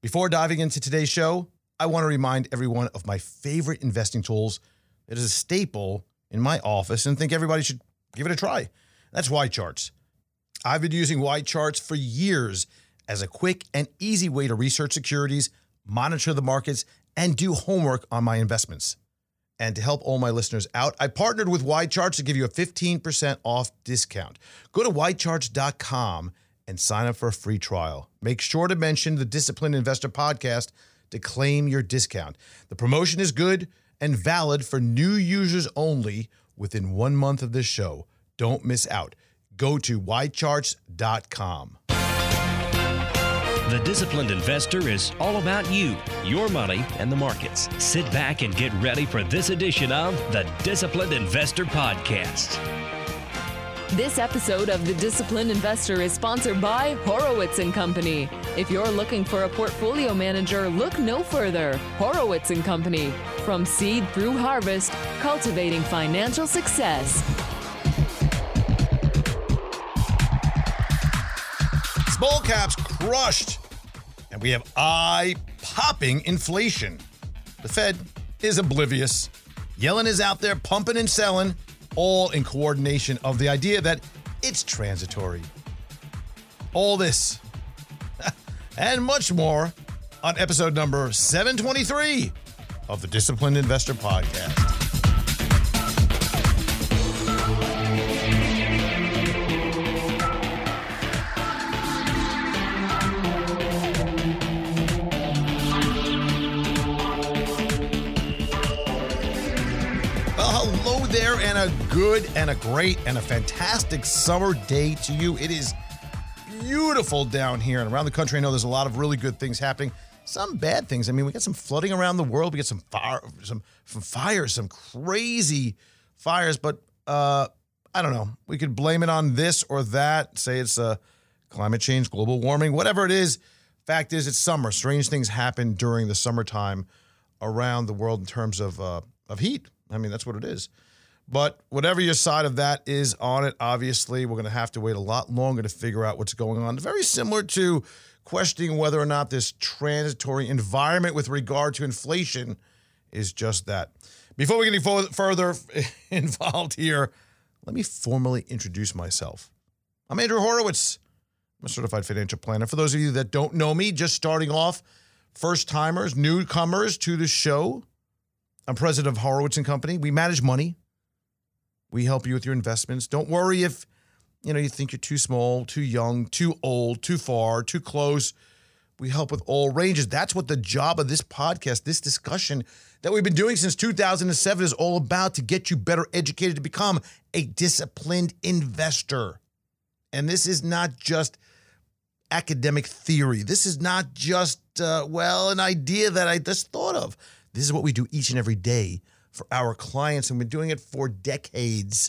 Before diving into today's show, I want to remind everyone of my favorite investing tools that is a staple in my office and think everybody should give it a try. That's YCharts. I've been using YCharts for years as a quick and easy way to research securities, monitor the markets, and do homework on my investments. And to help all my listeners out, I partnered with YCharts to give you a 15% off discount. Go to YCharts.com and sign up for a free trial. Make sure to mention the Disciplined Investor Podcast to claim your discount. The promotion is good and valid for new users only within 1 month of this show. Don't miss out. Go to YCharts.com. The Disciplined Investor is all about you, your money, and the markets. Sit back and get ready for this edition of the Disciplined Investor Podcast. This episode of The Disciplined Investor is sponsored by Horowitz & Company. If you're looking for a portfolio manager, look no further. Horowitz & Company. From seed through harvest, cultivating financial success. Small caps crushed, and we have eye-popping inflation. The Fed is oblivious. Yellen is out there pumping and selling, all in coordination of the idea that it's transitory. All this and much more on episode number 723 of the Disciplined Investor Podcast. Hello there, and a good and a great and a fantastic summer day to you. It is beautiful down here and around the country. I know there's a lot of really good things happening. Some bad things. I mean, we got some flooding around the world. We got some fires, some crazy fires. But I don't know. We could blame it on this or that. Say it's climate change, global warming, whatever it is. Fact is, it's summer. Strange things happen during the summertime around the world in terms of heat. I mean, that's what it is. But whatever your side of that is on it, obviously, we're going to have to wait a lot longer to figure out what's going on. Very similar to questioning whether or not this transitory environment with regard to inflation is just that. Before we get any further involved here, let me formally introduce myself. I'm Andrew Horowitz. I'm a certified financial planner. For those of you that don't know me, just starting off, first-timers, newcomers to the show, I'm president of Horowitz & Company. We manage money. We help you with your investments. Don't worry if you think you're too small, too young, too old, too far, too close. We help with all ranges. That's what the job of this podcast, this discussion that we've been doing since 2007 is all about, to get you better educated to become a disciplined investor. And this is not just academic theory. This is not just, an idea that I just thought of. This is what we do each and every day for our clients, and we've been doing it for decades.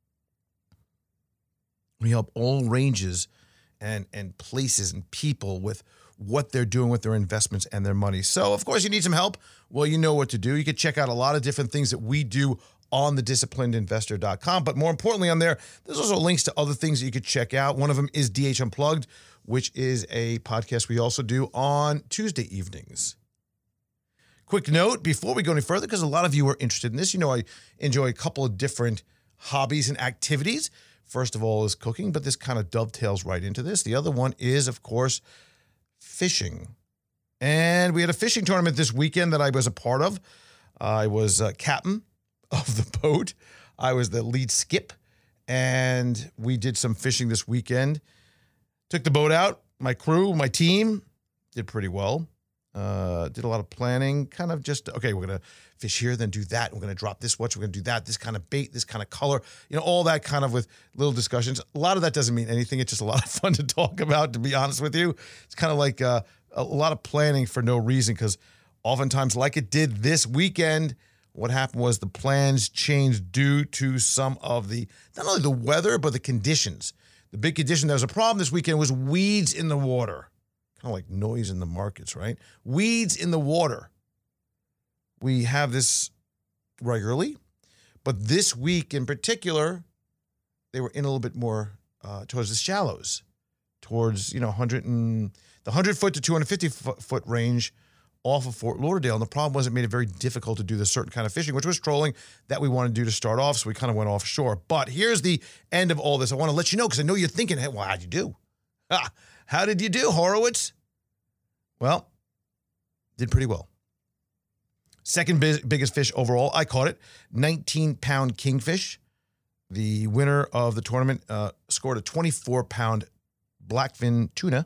We help all ranges and places and people with what they're doing with their investments and their money. So, of course, you need some help. Well, you know what to do. You can check out a lot of different things that we do on the disciplinedinvestor.com. But more importantly on there, there's also links to other things that you could check out. One of them is DH Unplugged, which is a podcast we also do on Tuesday evenings. Quick note before we go any further, because a lot of you are interested in this. I enjoy a couple of different hobbies and activities. First of all is cooking, but this kind of dovetails right into this. The other one is, of course, fishing. And we had a fishing tournament this weekend that I was a part of. I was captain of the boat. I was the lead skip, and we did some fishing this weekend. Took the boat out. My crew, my team did pretty well. Did a lot of planning, kind of just, okay, we're going to fish here, then do that. We're going to drop this watch. We're going to do that, this kind of bait, this kind of color, all that kind of with little discussions. A lot of that doesn't mean anything. It's just a lot of fun to talk about, to be honest with you. It's kind of like a lot of planning for no reason, because oftentimes, like it did this weekend, what happened was the plans changed due to some of the, not only the weather, but the conditions. The big condition that was a problem this weekend was weeds in the water. Kind of like noise in the markets, right? Weeds in the water. We have this regularly, but this week in particular, they were in a little bit more towards the shallows, towards, 100 and the 100-foot to 250-foot range off of Fort Lauderdale. And the problem was it made it very difficult to do this certain kind of fishing, which was trolling that we wanted to do to start off. So we kind of went offshore. But here's the end of all this. I want to let you know, because I know you're thinking, hey, well, how'd you do? How did you do, Horowitz? Well, did pretty well. Second biggest fish overall, I caught it, 19-pound kingfish. The winner of the tournament scored a 24-pound blackfin tuna.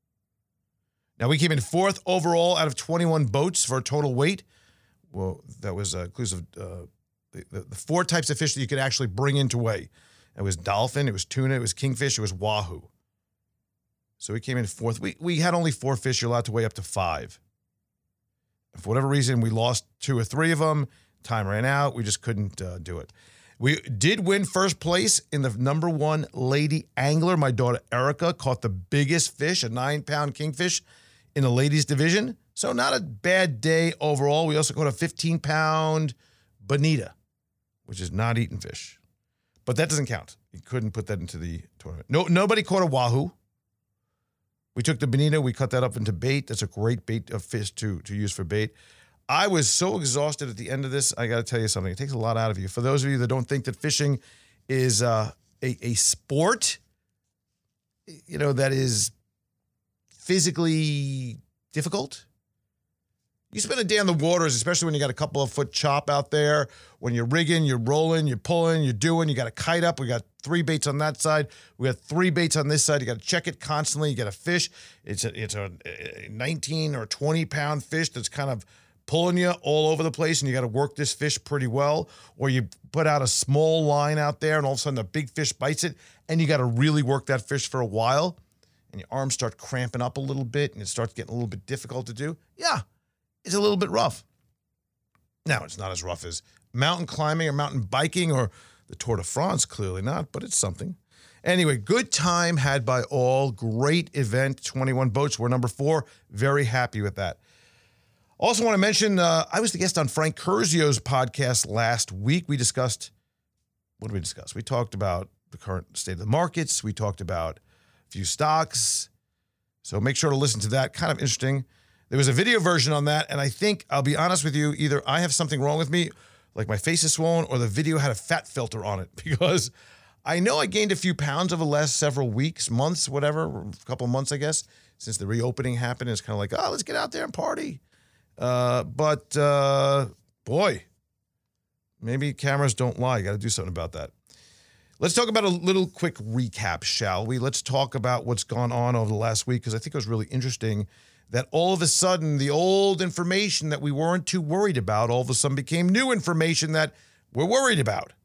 Now, we came in fourth overall out of 21 boats for a total weight. Well, that was inclusive the four types of fish that you could actually bring into weigh. It was dolphin, it was tuna, it was kingfish, it was wahoo. So we came in fourth. We had only 4 fish. You're allowed to weigh up to 5. For whatever reason, we lost 2 or 3 of them. Time ran out. We just couldn't do it. We did win first place in the number 1 lady angler. My daughter Erica caught the biggest fish, a 9-pound kingfish, in the ladies division. So not a bad day overall. We also caught a 15-pound bonita, which is not eaten fish. But that doesn't count. You couldn't put that into the tournament. Nobody caught a wahoo. We took the bonita, we cut that up into bait. That's a great bait of fish to use for bait. I was so exhausted at the end of this, I got to tell you something. It takes a lot out of you. For those of you that don't think that fishing is a sport, that is physically difficult. You spend a day on the waters, especially when you got a couple of foot chop out there, when you're rigging, you're rolling, you're pulling, you're doing, you got a kite up. We got 3 baits on that side. We got 3 baits on this side. You got to check it constantly. You got a fish. It's a 19 or 20 pound fish that's kind of pulling you all over the place, and you got to work this fish pretty well. Or you put out a small line out there, and all of a sudden a big fish bites it, and you got to really work that fish for a while, and your arms start cramping up a little bit, and it starts getting a little bit difficult to do. Yeah. It's a little bit rough. Now, it's not as rough as mountain climbing or mountain biking or the Tour de France, clearly not, but it's something. Anyway, good time had by all. Great event. 21 boats. We're number 4. Very happy with that. Also want to mention, I was the guest on Frank Curzio's podcast last week. We discussed, what did we discuss? We talked about the current state of the markets. We talked about a few stocks. So make sure to listen to that. Kind of interesting. There was a video version on that, and I think, I'll be honest with you, either I have something wrong with me, like my face is swollen, or the video had a fat filter on it, because I know I gained a few pounds over the last several weeks, months, whatever, a couple of months, I guess, since the reopening happened. It's kind of like, let's get out there and party. But boy, maybe cameras don't lie. You got to do something about that. Let's talk about a little quick recap, shall we? Let's talk about what's gone on over the last week, because I think it was really interesting that all of a sudden the old information that we weren't too worried about all of a sudden became new information that we're worried about.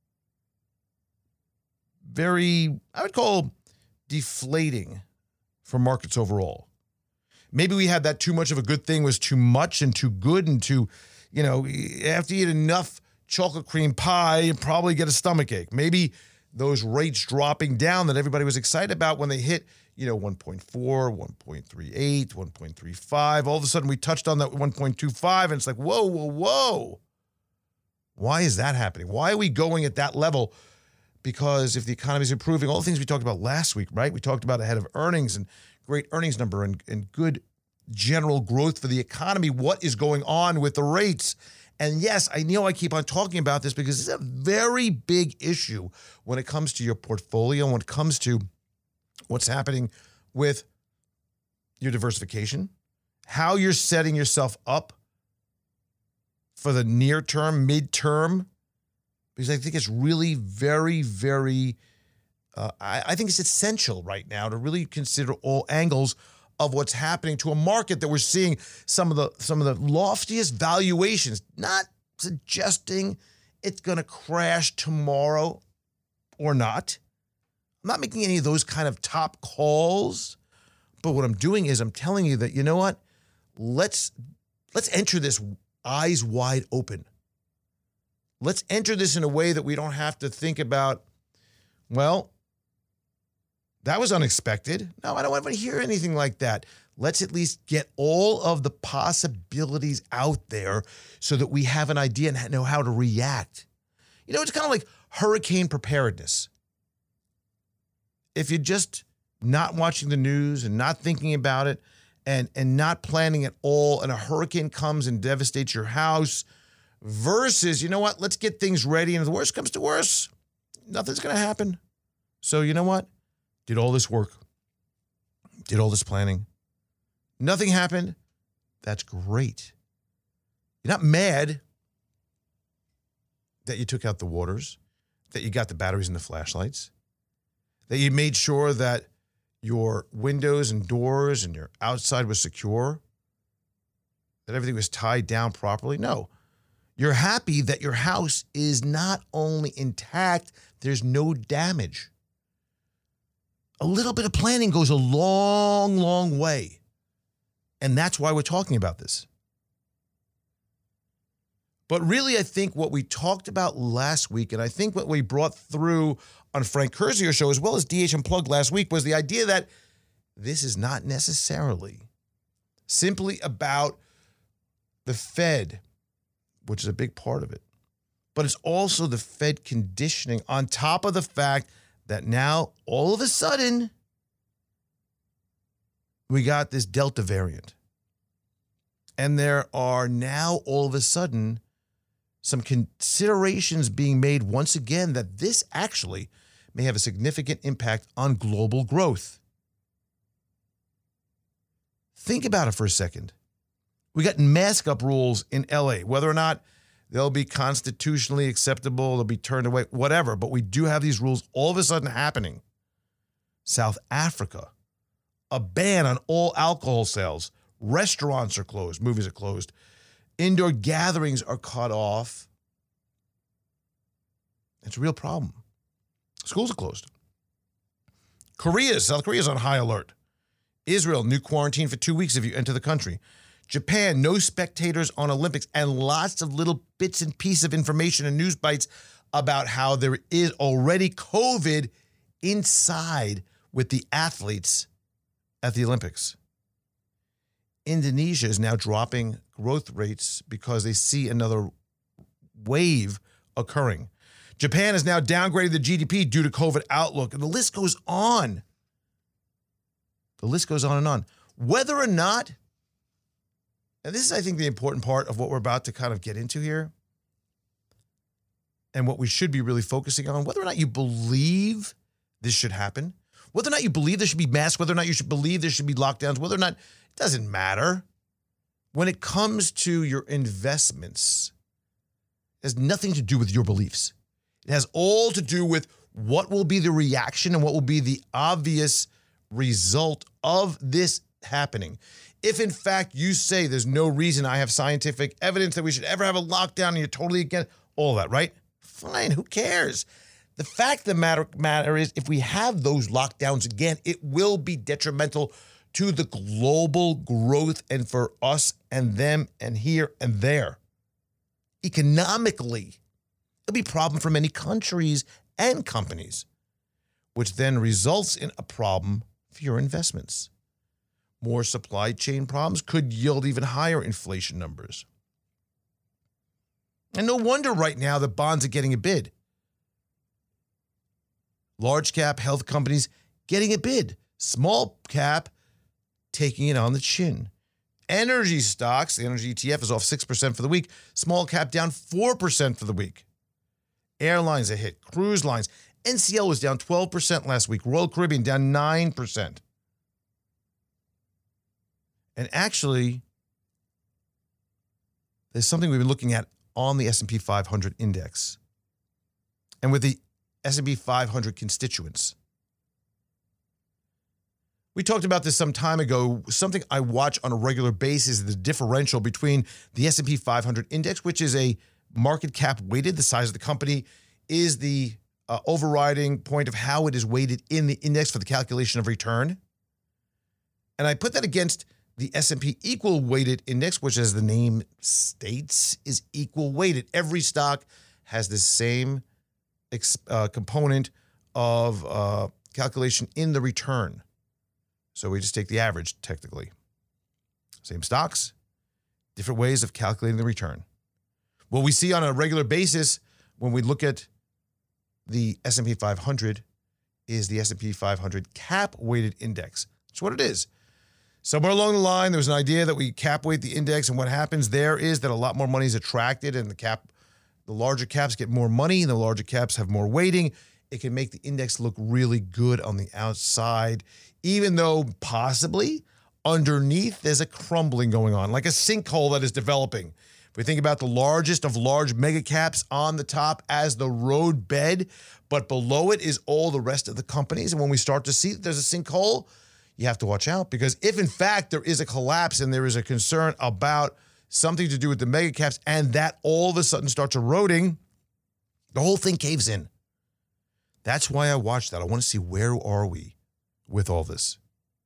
Very, I would call, deflating for markets overall. Maybe we had that too much of a good thing was too much and too good and too, after you eat enough chocolate cream pie, you probably get a stomach ache. Maybe those rates dropping down that everybody was excited about when they hit 1.4, 1.38, 1.35. All of a sudden we touched on that 1.25, and it's like, whoa. Why is that happening? Why are we going at that level? Because if the economy is improving, all the things we talked about last week, right? We talked about ahead of earnings and great earnings number and good general growth for the economy. What is going on with the rates? And yes, I know I keep on talking about this because it's a very big issue when it comes to your portfolio, when it comes to what's happening with your diversification, how you're setting yourself up for the near term, midterm, because I think it's really very, very, I think it's essential right now to really consider all angles of what's happening to a market that we're seeing some of the loftiest valuations, not suggesting it's going to crash tomorrow or not. I'm not making any of those kind of top calls, but what I'm doing is I'm telling you that, you know what? Let's enter this eyes wide open. Let's enter this in a way that we don't have to think about, well, that was unexpected. No, I don't want to hear anything like that. Let's at least get all of the possibilities out there so that we have an idea and know how to react. It's kind of like hurricane preparedness. If you just not watching the news and not thinking about it and not planning at all, and a hurricane comes and devastates your house, versus, you know what, let's get things ready, and if the worst comes to worst, nothing's going to happen. So you know what? Did all this work, did all this planning, nothing happened. That's great. You're not mad that you took out the waters, that you got the batteries and the flashlights, that you made sure that your windows and doors and your outside was secure, that everything was tied down properly. No. You're happy that your house is not only intact, there's no damage. A little bit of planning goes a long, long way. And that's why we're talking about this. But really, I think what we talked about last week, and I think what we brought through on Frank Curzio's show, as well as DH Unplugged last week, was the idea that this is not necessarily simply about the Fed, which is a big part of it, but it's also the Fed conditioning on top of the fact that now, all of a sudden, we got this Delta variant. And there are now, all of a sudden, some considerations being made once again that this actually may have a significant impact on global growth. Think about it for a second. We got mask up rules in LA, whether or not they'll be constitutionally acceptable, they'll be turned away, whatever. But we do have these rules all of a sudden happening. South Africa, a ban on all alcohol sales. Restaurants are closed. Movies are closed. Indoor gatherings are cut off. It's a real problem. Schools are closed. South Korea is on high alert. Israel, new quarantine for 2 weeks if you enter the country. Japan, no spectators on Olympics, and lots of little bits and pieces of information and news bites about how there is already COVID inside with the athletes at the Olympics. Indonesia is now dropping growth rates because they see another wave occurring. Japan has now downgraded the GDP due to COVID outlook, and the list goes on. The list goes on and on. Whether or not, and this is, I think, the important part of what we're about to kind of get into here, and what we should be really focusing on, whether or not you believe this should happen, whether or not you believe there should be masks, whether or not you should believe there should be lockdowns, whether or not, it doesn't matter. When it comes to your investments, it has nothing to do with your beliefs. It has all to do with what will be the reaction and what will be the obvious result of this happening. If, in fact, you say there's no reason, I have scientific evidence that we should ever have a lockdown and you're totally against all that, right? Fine, who cares? The fact of the matter is, if we have those lockdowns again, it will be detrimental to the global growth and for us and them and here and there. Economically, it'll be a problem for many countries and companies, which then results in a problem for your investments. More supply chain problems could yield even higher inflation numbers. And no wonder right now the bonds are getting a bid. Large cap health companies getting a bid. Small cap taking it on the chin. Energy stocks, the energy ETF is off 6% for the week. Small cap down 4% for the week. Airlines a hit. Cruise lines. NCL was down 12% last week. Royal Caribbean down 9%. And actually, there's something we've been looking at on the S&P 500 index and with the S&P 500 constituents. We talked about this some time ago. Something I watch on a regular basis is the differential between the S&P 500 index, which is a market cap weighted. The size of the company is the overriding point of how it is weighted in the index for the calculation of return. And I put that against the S&P equal weighted index, which, as the name states, is equal weighted. Every stock has the same component of calculation in the return. So we just take the average, technically. Same stocks, different ways of calculating the return. What we see on a regular basis when we look at the S&P 500 is the S&P 500 cap-weighted index. That's what it is. Somewhere along the line, there was an idea that we cap-weight the index, and what happens there is that a lot more money is attracted, and the larger caps get more money, and the larger caps have more weighting. It can make the index look really good on the outside, even though possibly underneath there's a crumbling going on, like a sinkhole that is developing. If we think about the largest of large mega caps on the top as the roadbed, but below it is all the rest of the companies. And when we start to see that there's a sinkhole, you have to watch out, because if in fact there is a collapse and there is a concern about something to do with the mega caps and that all of a sudden starts eroding, the whole thing caves in. That's why I watch that. I want to see where are we with all this.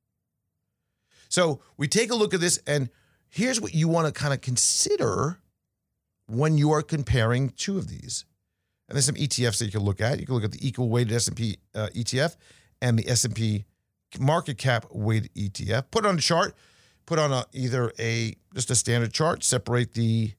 So we take a look at this, and here's what you want to kind of consider when you are comparing two of these. And there's some ETFs that you can look at. You can look at the equal weighted S&P ETF and the S&P market cap weighted ETF. Put it on a chart. Put on either just a standard chart. Separate the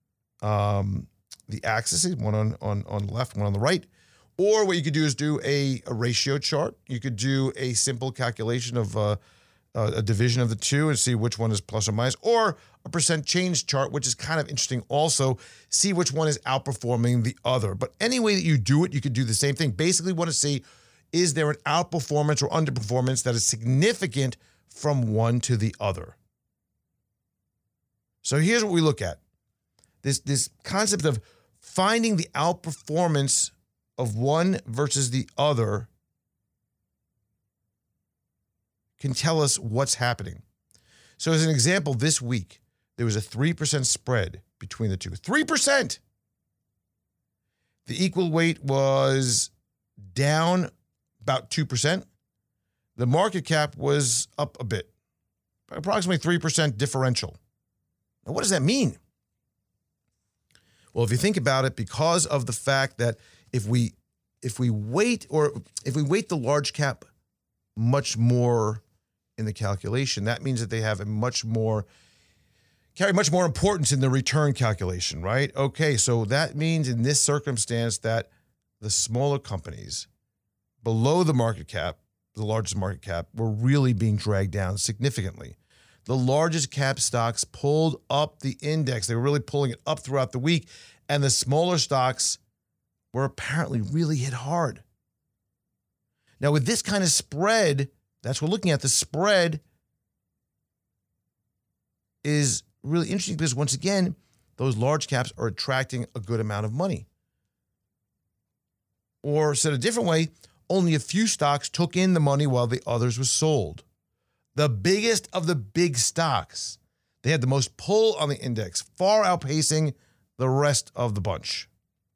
axes, one on the left, one on the right. Or what you could do is do a ratio chart. You could do a simple calculation of a division of the two and see which one is plus or minus, or a percent change chart, which is kind of interesting also. See which one is outperforming the other. But any way that you do it, you could do the same thing. Basically want to see, is there an outperformance or underperformance that is significant from one to the other? So here's what we look at. This concept of finding the outperformance of one versus the other can tell us what's happening. So as an example, this week, there was a 3% spread between the two. 3%! The equal weight was down about 2%. The market cap was up a bit, approximately 3% differential. Now, what does that mean? Well, if you think about it, because of the fact that if we weight the large cap much more in the calculation, that means that they have carry much more importance in the return calculation, right? Okay, so that means in this circumstance that the smaller companies below the market cap, the largest market cap, were really being dragged down significantly. The largest cap stocks pulled up the index. They were really pulling it up throughout the week, and the smaller stocks were apparently really hit hard. Now, with this kind of spread, that's what we're looking at. The spread is really interesting because, once again, those large caps are attracting a good amount of money. Or said a different way, only a few stocks took in the money while the others were sold. The biggest of the big stocks, they had the most pull on the index, far outpacing the rest of the bunch.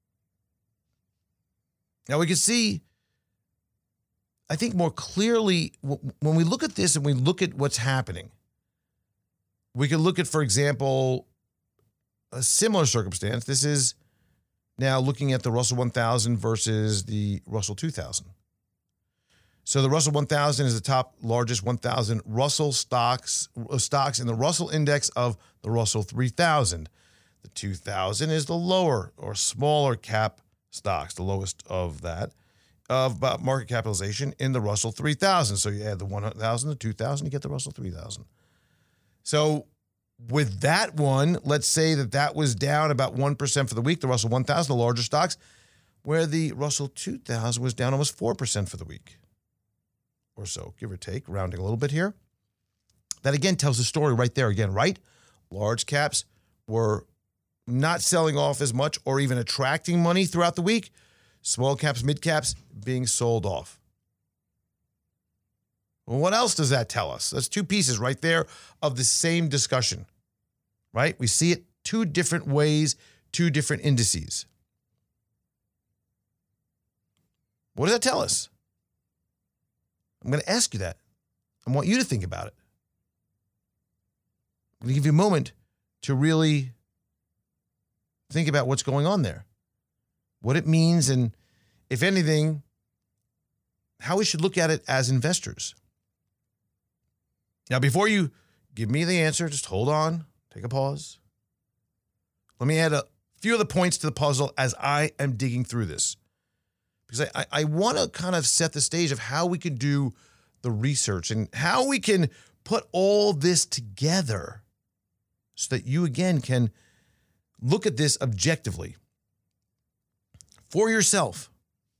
Now we can see, I think more clearly, when we look at this and we look at what's happening, we can look at, for example, a similar circumstance. This is now looking at the Russell 1000 versus the Russell 2000. So the Russell 1000 is the top largest 1,000 Russell stocks in the Russell index of the Russell 3000. The 2000 is the lower or smaller cap stocks, the lowest of that, of market capitalization in the Russell 3000. So you add the 1,000, the 2,000, you get the Russell 3000. So with that one, let's say that was down about 1% for the week, the Russell 1000, the larger stocks, where the Russell 2000 was down almost 4% for the week or so, give or take, rounding a little bit here. That again tells the story right there again, right? Large caps were not selling off as much or even attracting money throughout the week. Small caps, mid caps being sold off. Well, what else does that tell us? That's two pieces right there of the same discussion, right? We see it two different ways, two different indices. What does that tell us? I'm going to ask you that. I want you to think about it. I'm going to give you a moment to really think about what's going on there, what it means, and if anything, how we should look at it as investors. Now, before you give me the answer, just hold on, take a pause. Let me add a few of the points to the puzzle as I am digging through this. because I want to kind of set the stage of how we can do the research and how we can put all this together so that you, again, can look at this objectively for yourself.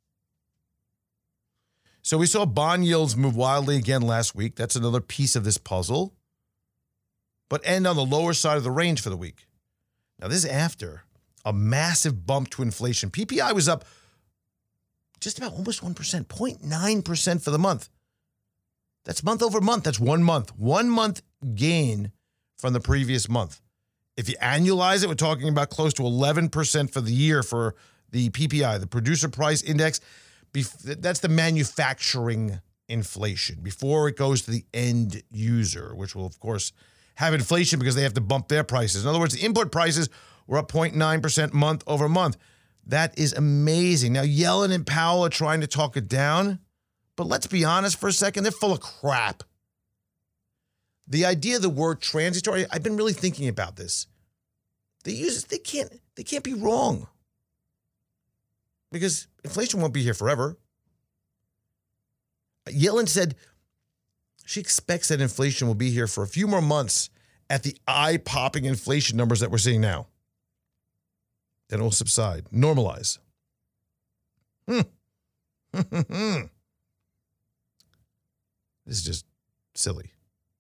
So we saw bond yields move wildly again last week. That's another piece of this puzzle, but end on the lower side of the range for the week. Now, this is after a massive bump to inflation. PPI was up just about almost 1%, 0.9% for the month. That's month over month. That's 1 month. 1 month gain from the previous month. If you annualize it, we're talking about close to 11% for the year for the PPI, the Producer Price Index. That's the manufacturing inflation before it goes to the end user, which will, of course, have inflation because they have to bump their prices. In other words, the input prices were up 0.9% month over month. That is amazing. Now, Yellen and Powell are trying to talk it down, but let's be honest for a second, they're full of crap. The idea of the word transitory, I've been really thinking about this. They can't be wrong. Because inflation won't be here forever. Yellen said she expects that inflation will be here for a few more months at the eye-popping inflation numbers that we're seeing now. Then it will subside, normalize. This is just silly.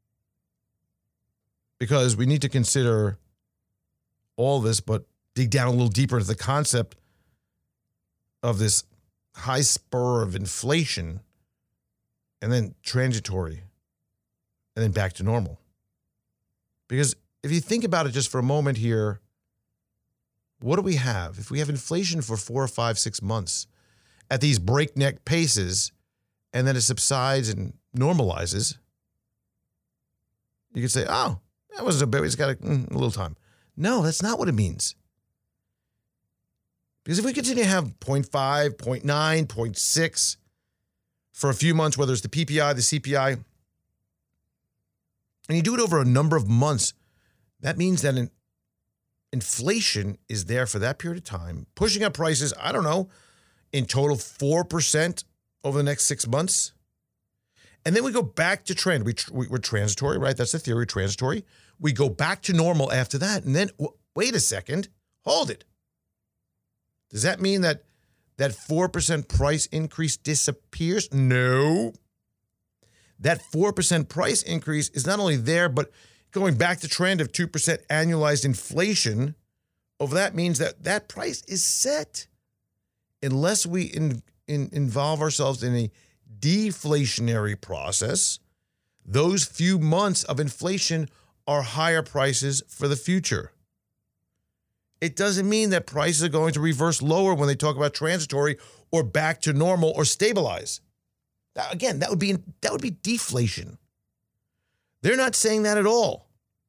Because we need to consider all this, but dig down a little deeper into the concept of this high spur of inflation and then transitory and then back to normal. Because if you think about it just for a moment here, what do we have? If we have inflation for 4 or 5, 6 months at these breakneck paces and then it subsides and normalizes, you could say, oh, that wasn't so bad. We just got a little time. No, that's not what it means. Because if we continue to have 0.5, 0.9, 0.6 for a few months, whether it's the PPI, the CPI, and you do it over a number of months, that means that inflation is there for that period of time, pushing up prices, I don't know, in total 4% over the next 6 months. And then we go back to trend. We're transitory, right? That's the theory, transitory. We go back to normal after that. And then, wait a second, hold it. Does that mean that 4% price increase disappears? No. That 4% price increase is not only there, but going back to trend of 2% annualized inflation, over that means that price is set. Unless we involve ourselves in a deflationary process, those few months of inflation are higher prices for the future. It doesn't mean that prices are going to reverse lower when they talk about transitory or back to normal or stabilize. Again, that would be deflation. They're not saying that at all.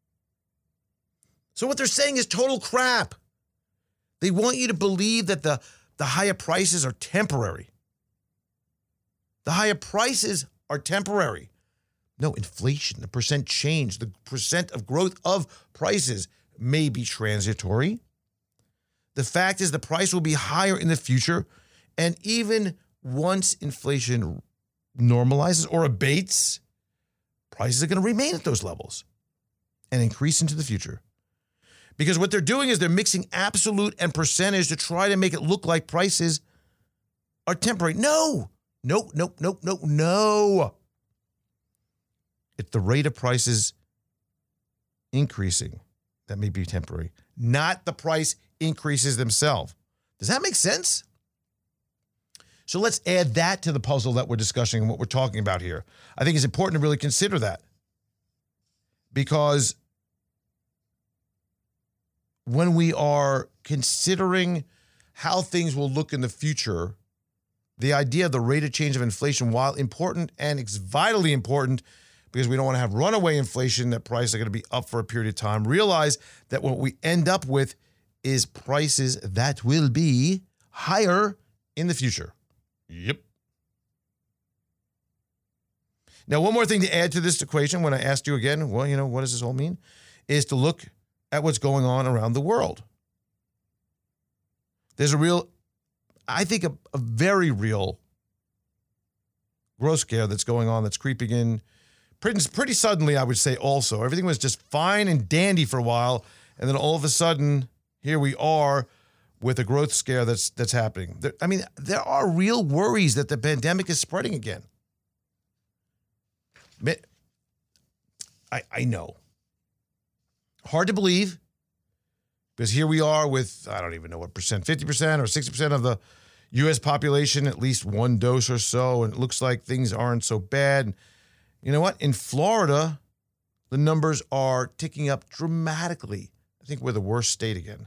So what they're saying is total crap. They want you to believe that the higher prices are temporary. The higher prices are temporary. No, inflation, the percent change, the percent of growth of prices may be transitory. The fact is the price will be higher in the future, and even once inflation normalizes or abates, prices are going to remain at those levels and increase into the future. Because what they're doing is they're mixing absolute and percentage to try to make it look like prices are temporary. No. It's the rate of prices increasing that may be temporary, not the price increases themselves. Does that make sense? So let's add that to the puzzle that we're discussing and what we're talking about here. I think it's important to really consider that, because when we are considering how things will look in the future, the idea of the rate of change of inflation, while important and it's vitally important because we don't want to have runaway inflation, that prices are going to be up for a period of time, realize that what we end up with is prices that will be higher in the future. Yep. Now, one more thing to add to this equation when I asked you again, well, what does this all mean? Is to look at what's going on around the world. There's a real, I think a very real growth scare that's going on, that's creeping in pretty suddenly, I would say also. Everything was just fine and dandy for a while, and then all of a sudden, here we are with a growth scare that's happening. There are real worries that the pandemic is spreading again. I know. Hard to believe, because here we are with, I don't even know what percent, 50% or 60% of the U.S. population, at least one dose or so, and it looks like things aren't so bad. You know what? In Florida, the numbers are ticking up dramatically. I think we're the worst state again.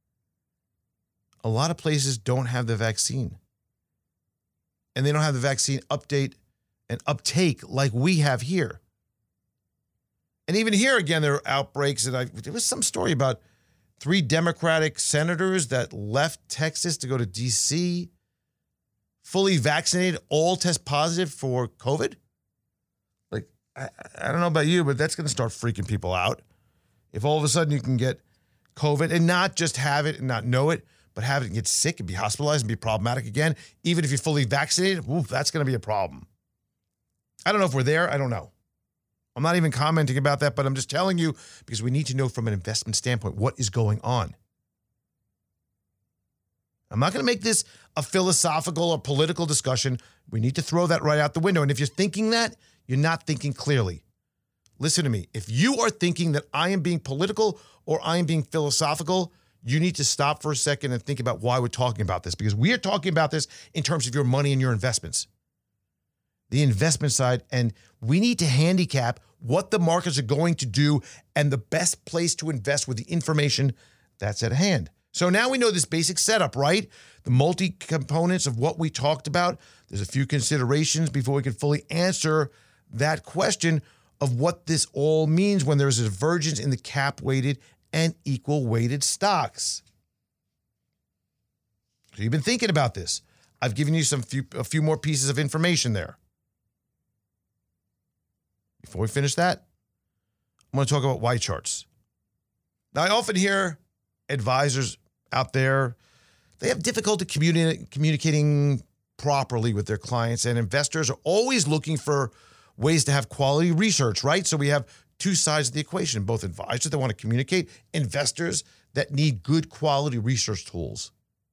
A lot of places don't have the vaccine. And they don't have the vaccine update and uptake like we have here. And even here, again, there are outbreaks. There was some story about 3 Democratic senators that left Texas to go to D.C., fully vaccinated, all test positive for COVID. Like, I don't know about you, but that's going to start freaking people out. If all of a sudden you can get COVID and not just have it and not know it, but have it and get sick and be hospitalized and be problematic again, even if you're fully vaccinated, that's going to be a problem. I don't know if we're there. I don't know. I'm not even commenting about that, but I'm just telling you because we need to know from an investment standpoint what is going on. I'm not going to make this a philosophical or political discussion. We need to throw that right out the window. And if you're thinking that, you're not thinking clearly. Listen to me. If you are thinking that I am being political or I am being philosophical, you need to stop for a second and think about why we're talking about this, because we are talking about this in terms of your money and your investments. The investment side, and we need to handicap what the markets are going to do and the best place to invest with the information that's at hand. So now we know this basic setup, right? The multi-components of what we talked about. There's a few considerations before we can fully answer that question of what this all means when there's a divergence in the cap-weighted and equal-weighted stocks. So you've been thinking about this. I've given you a few more pieces of information there. Before we finish that, I'm going to talk about Y charts. Now, I often hear advisors out there, they have difficulty communicating properly with their clients, and investors are always looking for ways to have quality research, right? So we have two sides of the equation, both advisors that want to communicate, investors that need good quality research tools.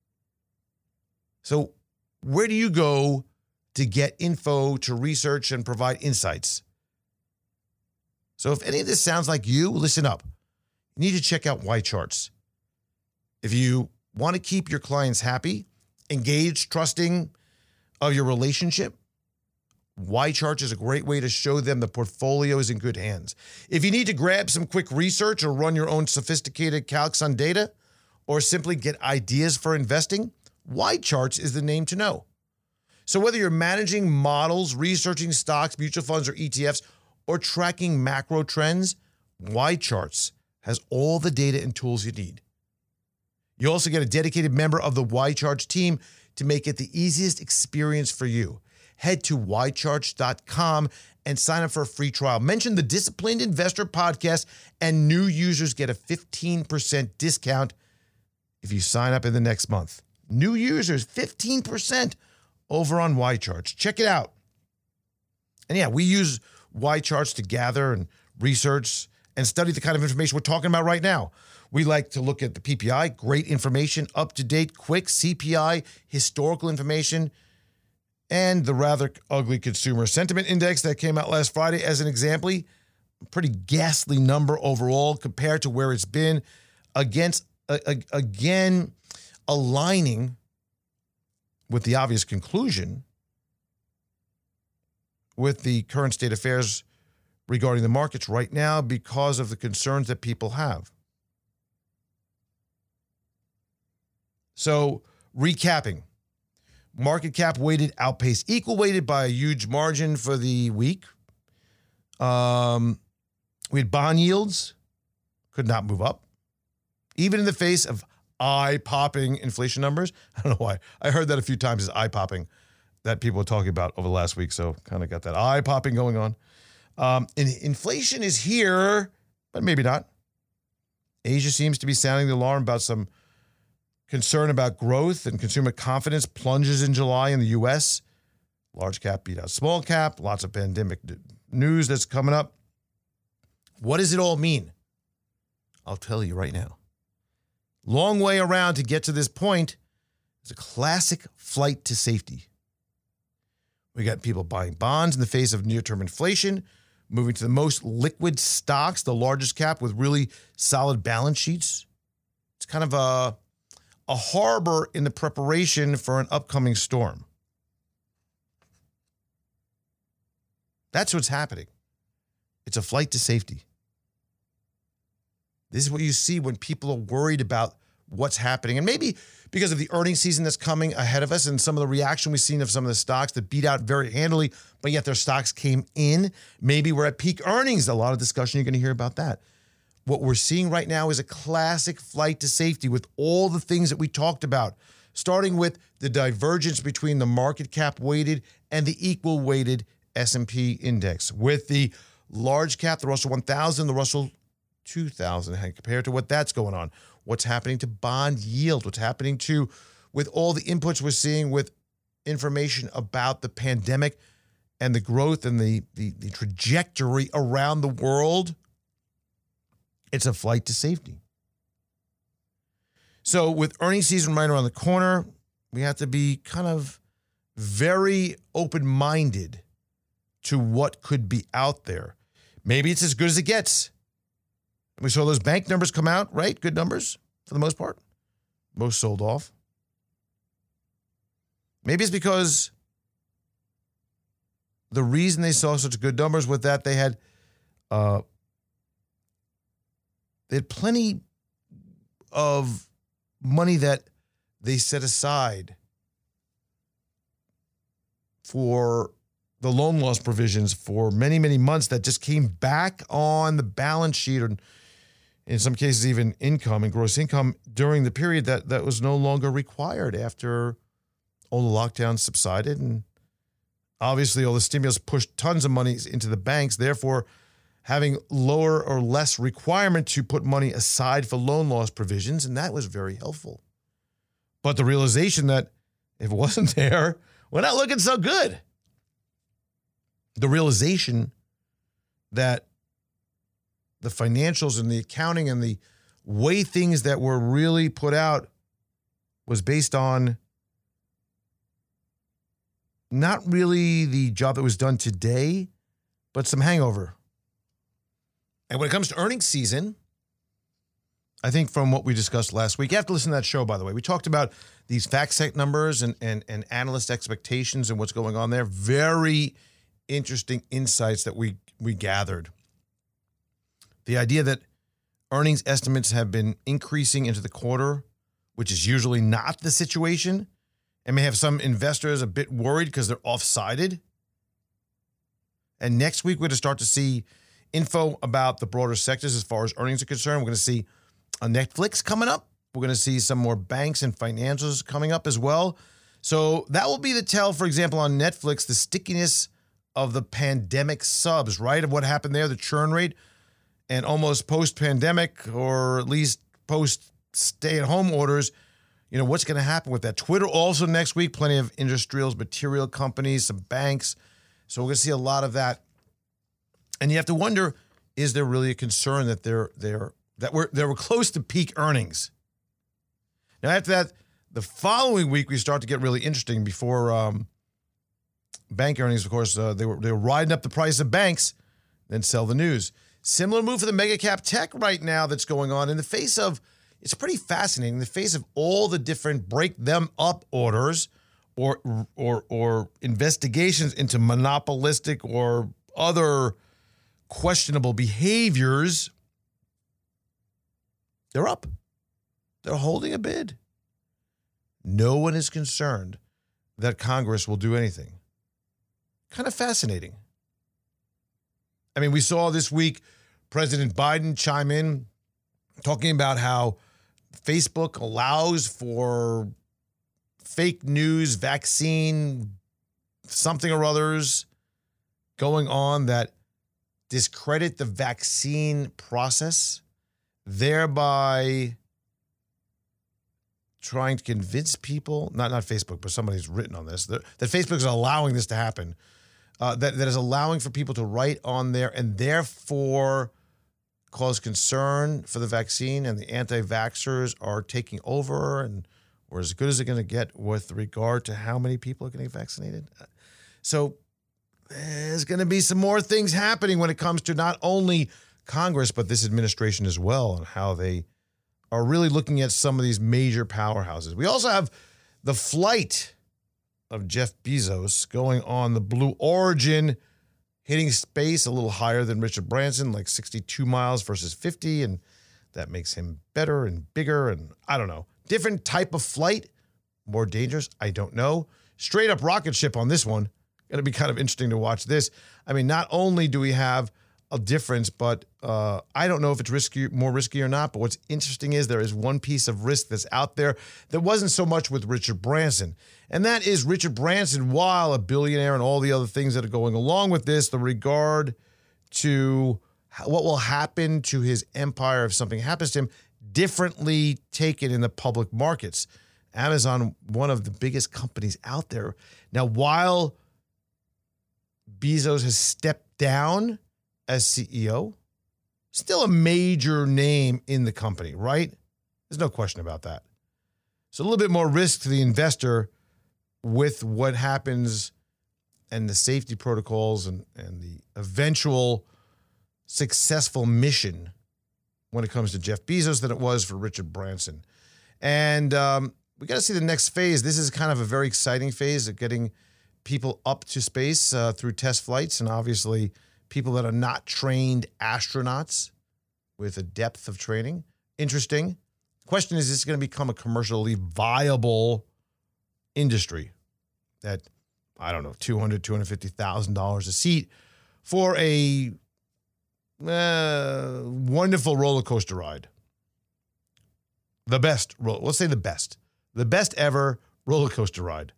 So where do you go to get info, to research, and provide insights? So if any of this sounds like you, listen up. You need to check out Y charts. If you want to keep your clients happy, engaged, trusting of your relationship, Y charts is a great way to show them the portfolio is in good hands. If you need to grab some quick research or run your own sophisticated calcs on data, or simply get ideas for investing, Y charts is the name to know. So whether you're managing models, researching stocks, mutual funds, or ETFs, or tracking macro trends, Y charts has all the data and tools you need. You also get a dedicated member of the Y charts team to make it the easiest experience for you. Head to ycharts.com and sign up for a free trial. Mention the Disciplined Investor Podcast, and new users get a 15% discount if you sign up in the next month. New users, 15% over on Y charts. Check it out. And yeah, we use Y charts to gather and research and study the kind of information we're talking about right now. We like to look at the PPI, great information, up-to-date, quick CPI, historical information, and the rather ugly consumer sentiment index that came out last Friday as an example. A pretty ghastly number overall compared to where it's been, against, again, aligning with the obvious conclusion with the current state of affairs regarding the markets right now because of the concerns that people have. So, recapping. Market cap weighted outpaced equal weighted by a huge margin for the week. We had bond yields could not move up, even in the face of eye-popping inflation numbers. I don't know why. I heard that a few times as eye-popping that people were talking about over the last week, so kind of got that eye-popping going on. And inflation is here, but maybe not. Asia seems to be sounding the alarm about some Concern about growth and consumer confidence plunges in July in the U.S. Large cap beat out small cap. Lots of pandemic news that's coming up. What does it all mean? I'll tell you right now. Long way around to get to this point. It's a classic flight to safety. We got people buying bonds in the face of near-term inflation, moving to the most liquid stocks, the largest cap with really solid balance sheets. It's kind of a harbor in the preparation for an upcoming storm. That's what's happening. It's a flight to safety. This is what you see when people are worried about what's happening. And maybe because of the earnings season that's coming ahead of us and some of the reaction we've seen of some of the stocks that beat out very handily, but yet their stocks came in. Maybe we're at peak earnings. A lot of discussion you're going to hear about that. What we're seeing right now is a classic flight to safety with all the things that we talked about, starting with the divergence between the market cap weighted and the equal weighted S&P index, with the large cap, the Russell 1000, the Russell 2000, compared to what that's going on. What's happening to bond yield? What's happening to, with all the inputs we're seeing with information about the pandemic and the growth and the trajectory around the world? It's a flight to safety. So with earnings season right around the corner, we have to be kind of very open-minded to what could be out there. Maybe it's as good as it gets. We saw those bank numbers come out, right? Good numbers for the most part. Most sold off. Maybe it's because the reason they saw such good numbers was that they had plenty of money that they set aside for the loan loss provisions for many, many months that just came back on the balance sheet, or in some cases even income and gross income during the period that was no longer required after all the lockdowns subsided. And obviously all the stimulus pushed tons of money into the banks, therefore having lower or less requirement to put money aside for loan loss provisions, and that was very helpful. But the realization that if it wasn't there, we're not looking so good. The realization that the financials and the accounting and the way things that were really put out was based on not really the job that was done today, but some hangover. And when it comes to earnings season, I think from what we discussed last week, you have to listen to that show, by the way. We talked about these FactSet numbers and analyst expectations and what's going on there. Very interesting insights that we gathered. The idea that earnings estimates have been increasing into the quarter, which is usually not the situation, and may have some investors a bit worried because they're off-sided. And next week, we're going to start to see info about the broader sectors as far as earnings are concerned. We're going to see a Netflix coming up. We're going to see some more banks and financials coming up as well. So that will be the tell, for example, on Netflix, the stickiness of the pandemic subs, right? Of what happened there, the churn rate, and almost post-pandemic, or at least post-stay-at-home orders, you know, what's going to happen with that? Twitter also next week, plenty of industrials, material companies, some banks. So we're going to see a lot of that. And you have to wonder, is there really a concern that they were close to peak earnings? Now, after that, the following week, we start to get really interesting. Before bank earnings, of course, they were riding up the price of banks, then sell the news. Similar move for the mega cap tech right now that's going on in the face of, it's pretty fascinating, in the face of all the different break them up orders or investigations into monopolistic or other questionable behaviors. They're up. They're holding a bid. No one is concerned that Congress will do anything. Kind of fascinating. I mean, we saw this week President Biden chime in talking about how Facebook allows for fake news, vaccine, something or others going on that discredit the vaccine process, thereby trying to convince people, not Facebook, but somebody's written on this, that Facebook is allowing this to happen, that is allowing for people to write on there and therefore cause concern for the vaccine, and the anti-vaxxers are taking over, and we're as good as it going to get with regard to how many people are getting vaccinated. So there's going to be some more things happening when it comes to not only Congress, but this administration as well, and how they are really looking at some of these major powerhouses. We also have the flight of Jeff Bezos going on the Blue Origin, hitting space a little higher than Richard Branson, like 62 miles versus 50, and that makes him better and bigger, and I don't know. Different type of flight, more dangerous, I don't know. Straight up rocket ship on this one. Going to be kind of interesting to watch this. I mean, not only do we have a difference, but I don't know if it's more risky or not, but what's interesting is there is one piece of risk that's out there that wasn't so much with Richard Branson, and that is Richard Branson, while a billionaire and all the other things that are going along with this, the regard to what will happen to his empire if something happens to him, differently taken in the public markets. Amazon, one of the biggest companies out there. Now, while Bezos has stepped down as CEO, still a major name in the company, right? There's no question about that. So a little bit more risk to the investor with what happens and the safety protocols and the eventual successful mission when it comes to Jeff Bezos than it was for Richard Branson. And we got to see the next phase. This is kind of a very exciting phase of getting people up to space through test flights, and obviously people that are not trained astronauts with a depth of training. Interesting. Question is this going to become a commercially viable industry that, I don't know, $200,000, $250,000 a seat for a wonderful roller coaster ride. The best, let's say the best ever roller coaster ride.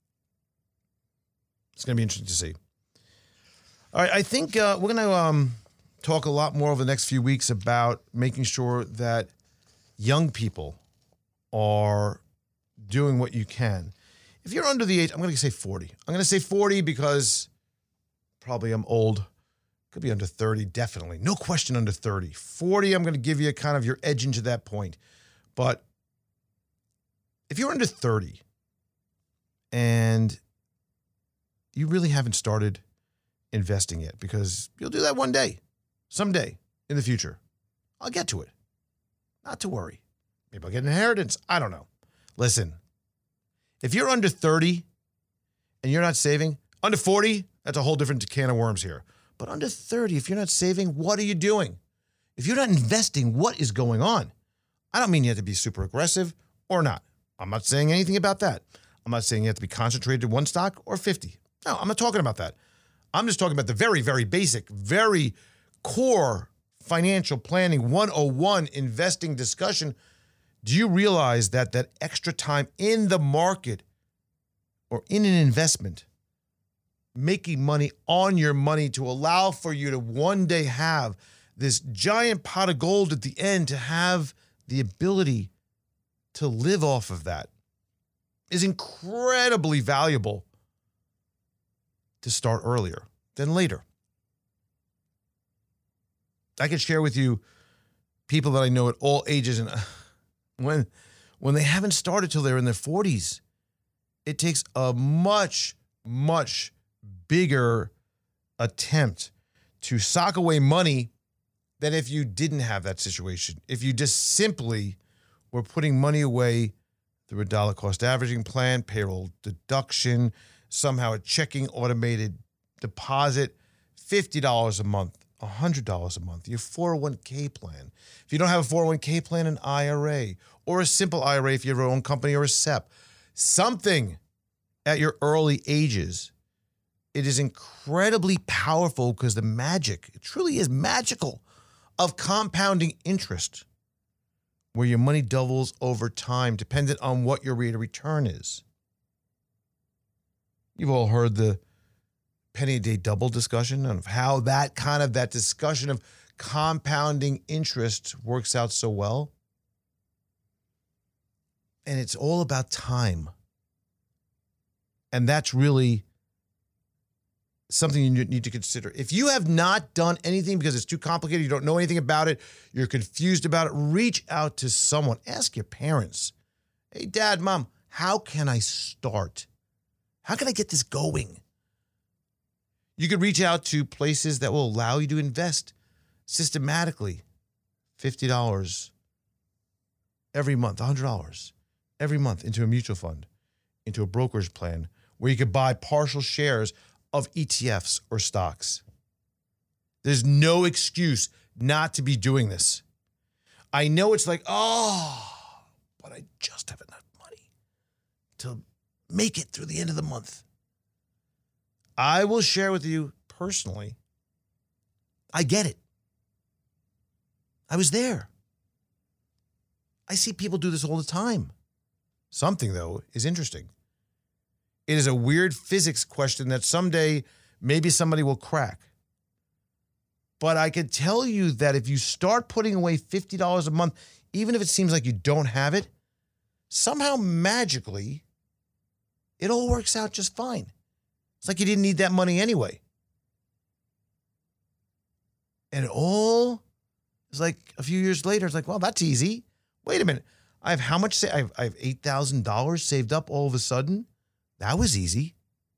It's going to be interesting to see. All right, I think we're going to talk a lot more over the next few weeks about making sure that young people are doing what you can. If you're under the age, I'm going to say 40. I'm going to say 40 because probably I'm old. Could be under 30, definitely. No question under 30. 40, I'm going to give you kind of your edge into that point. But if you're under 30 and you really haven't started investing yet, because you'll do that one day, someday in the future. I'll get to it. Not to worry. Maybe I'll get an inheritance. I don't know. Listen, if you're under 30 and you're not saving, under 40, that's a whole different can of worms here. But under 30, if you're not saving, what are you doing? If you're not investing, what is going on? I don't mean you have to be super aggressive or not. I'm not saying anything about that. I'm not saying you have to be concentrated in one stock or 50. No, I'm not talking about that. I'm just talking about the very, very basic, very core financial planning 101 investing discussion. Do you realize that that extra time in the market or in an investment, making money on your money to allow for you to one day have this giant pot of gold at the end, to have the ability to live off of that, is incredibly valuable to start earlier than later. I can share with you people that I know at all ages, and when they haven't started till they're in their 40s, it takes a much, much bigger attempt to sock away money than if you didn't have that situation. If you just simply were putting money away through a dollar cost averaging plan, payroll deduction, somehow a checking automated deposit, $50 a month, $100 a month, your 401k plan. If you don't have a 401k plan, an IRA, or a simple IRA if you have your own company, or a SEP, something at your early ages, it is incredibly powerful because the magic, it truly is magical, of compounding interest, where your money doubles over time, dependent on what your rate of return is. You've all heard the penny a day double discussion, of how that discussion of compounding interest works out so well. And it's all about time. And that's really something you need to consider. If you have not done anything because it's too complicated, you don't know anything about it, you're confused about it, reach out to someone. Ask your parents. Hey, Dad, Mom, how can I start? How can I get this going? You could reach out to places that will allow you to invest systematically. $50 every month, $100 every month into a mutual fund, into a brokerage plan where you could buy partial shares of ETFs or stocks. There's no excuse not to be doing this. I know it's like, but I just have enough money to make it through the end of the month. I will share with you personally, I get it. I was there. I see people do this all the time. Something, though, is interesting. It is a weird physics question that someday maybe somebody will crack. But I can tell you that if you start putting away $50 a month, even if it seems like you don't have it, somehow magically, it all works out just fine. It's like you didn't need that money anyway. And it all is like a few years later, it's like, well, that's easy. Wait a minute. I have how much? I have $8,000 saved up all of a sudden. That was easy.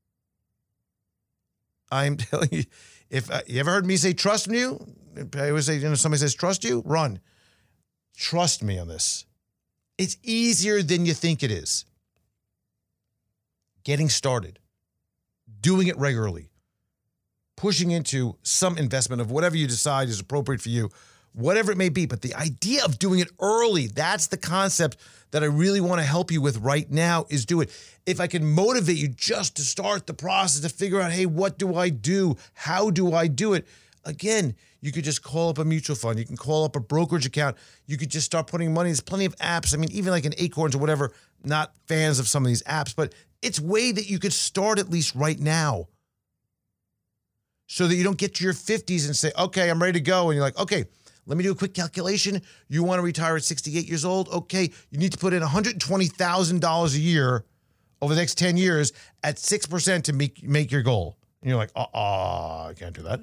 I'm telling you, if you ever heard me say trust you, I always say, somebody says trust you, run. Trust me on this. It's easier than you think it is. Getting started, doing it regularly, pushing into some investment of whatever you decide is appropriate for you, whatever it may be. But the idea of doing it early, that's the concept that I really want to help you with right now, is do it. If I can motivate you just to start the process, to figure out, hey, what do I do? How do I do it? Again, you could just call up a mutual fund. You can call up a brokerage account. You could just start putting money. There's plenty of apps. I mean, even like an Acorns or whatever, not fans of some of these apps, but it's a way that you could start at least right now so that you don't get to your 50s and say, okay, I'm ready to go. And you're like, okay, let me do a quick calculation. You want to retire at 68 years old? Okay, you need to put in $120,000 a year over the next 10 years at 6% to make your goal. And you're like, I can't do that.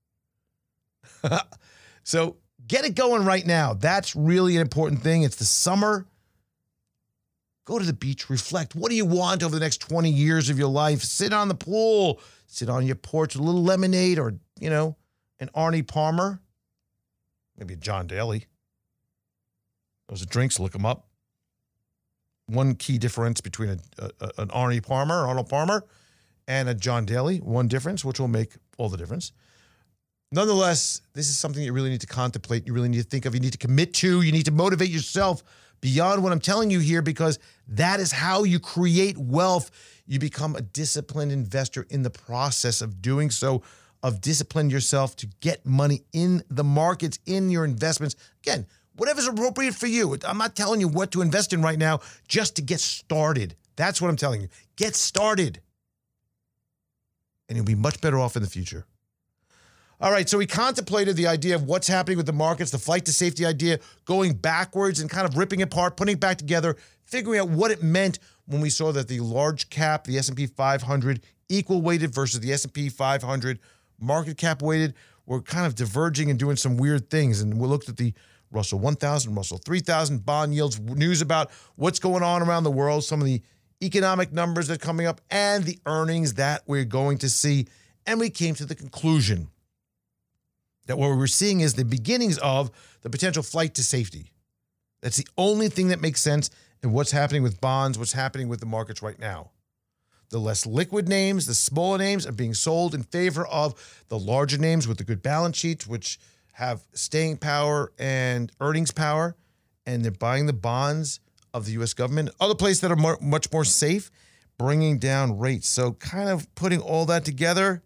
So get it going right now. That's really an important thing. It's the summer. Go to the beach, reflect. What do you want over the next 20 years of your life? Sit on the pool, sit on your porch with a little lemonade or, an Arnie Palmer. Maybe a John Daly. Those are drinks, look them up. One key difference between an Arnie Palmer, Arnold Palmer, and a John Daly. One difference, which will make all the difference. Nonetheless, this is something you really need to contemplate. You really need to think of. You need to commit to. You need to motivate yourself beyond what I'm telling you here, because that is how you create wealth. You become a disciplined investor in the process of doing so, of discipline yourself to get money in the markets, in your investments. Again, whatever's appropriate for you. I'm not telling you what to invest in right now, just to get started. That's what I'm telling you. Get started. And you'll be much better off in the future. All right, so we contemplated the idea of what's happening with the markets, the flight to safety idea, going backwards and kind of ripping it apart, putting it back together, figuring out what it meant when we saw that the large cap, the S&P 500, equal weighted versus the S&P 500 market cap weighted, were kind of diverging and doing some weird things. And we looked at the Russell 1000, Russell 3000, bond yields, news about what's going on around the world, some of the economic numbers that are coming up, and the earnings that we're going to see. And we came to the conclusion that what we're seeing is the beginnings of the potential flight to safety. That's the only thing that makes sense in what's happening with bonds, what's happening with the markets right now. The less liquid names, the smaller names are being sold in favor of the larger names with the good balance sheets, which have staying power and earnings power, and they're buying the bonds of the U.S. government. Other places that are much more safe, bringing down rates. So kind of putting all that together,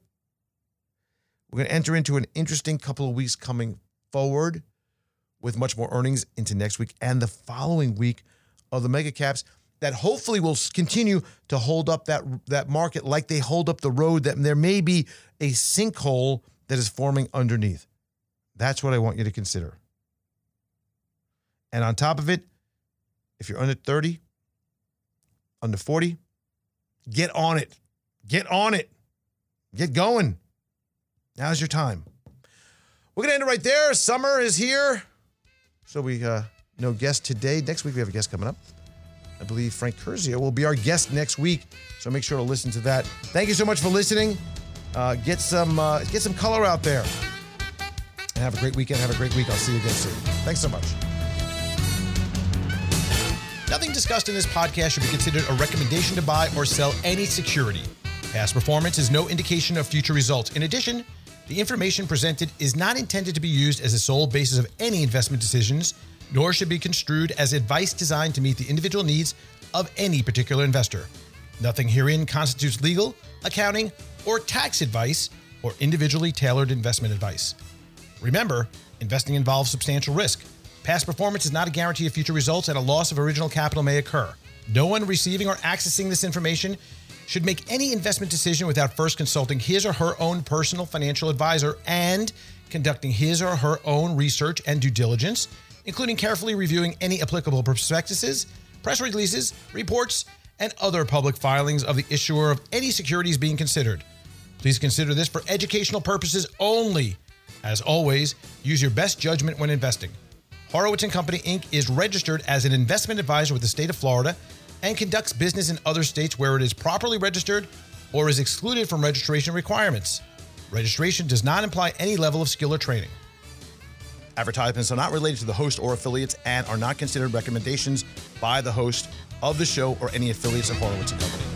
we're going to enter into an interesting couple of weeks coming forward with much more earnings into next week and the following week of the mega caps that hopefully will continue to hold up that market like they hold up the road, that there may be a sinkhole that is forming underneath. That's what I want you to consider. And on top of it, if you're under 30, under 40. Get on it. Get on it. Get going. Now's your time. We're going to end it right there. Summer is here. So we no guest today. Next week we have a guest coming up. I believe Frank Curzio will be our guest next week. So make sure to listen to that. Thank you so much for listening. Get some color out there. And have a great weekend. Have a great week. I'll see you again soon. Thanks so much. Nothing discussed in this podcast should be considered a recommendation to buy or sell any security. Past performance is no indication of future results. In addition, the information presented is not intended to be used as a sole basis of any investment decisions, nor should be construed as advice designed to meet the individual needs of any particular investor. Nothing herein constitutes legal, accounting, or tax advice or individually tailored investment advice. Remember, investing involves substantial risk. Past performance is not a guarantee of future results, and a loss of original capital may occur. No one receiving or accessing this information should make any investment decision without first consulting his or her own personal financial advisor and conducting his or her own research and due diligence, including carefully reviewing any applicable prospectuses, press releases, reports, and other public filings of the issuer of any securities being considered. Please consider this for educational purposes only. As always, use your best judgment when investing. Horowitz & Company, Inc. is registered as an investment advisor with the state of Florida and conducts business in other states where it is properly registered or is excluded from registration requirements. Registration does not imply any level of skill or training. Advertisements are not related to the host or affiliates and are not considered recommendations by the host of the show or any affiliates of Horowitz & Company.